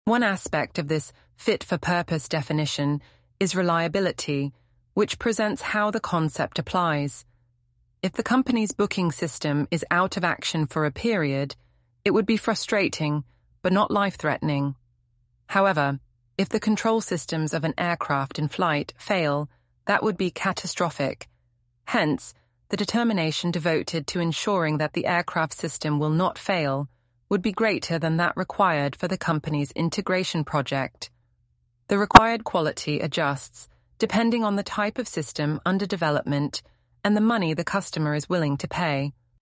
One aspect of this fit-for-purpose definition is reliability, which presents how the concept applies. If the company's booking system is out of action for a period, it would be frustrating, but not life-threatening. However, if the control systems of an aircraft in flight fail, that would be catastrophic. Hence, the determination devoted to ensuring that the aircraft system will not fail would be greater than that required for the company's integration project. The required quality adjusts depending on the type of system under development and the money the customer is willing to pay.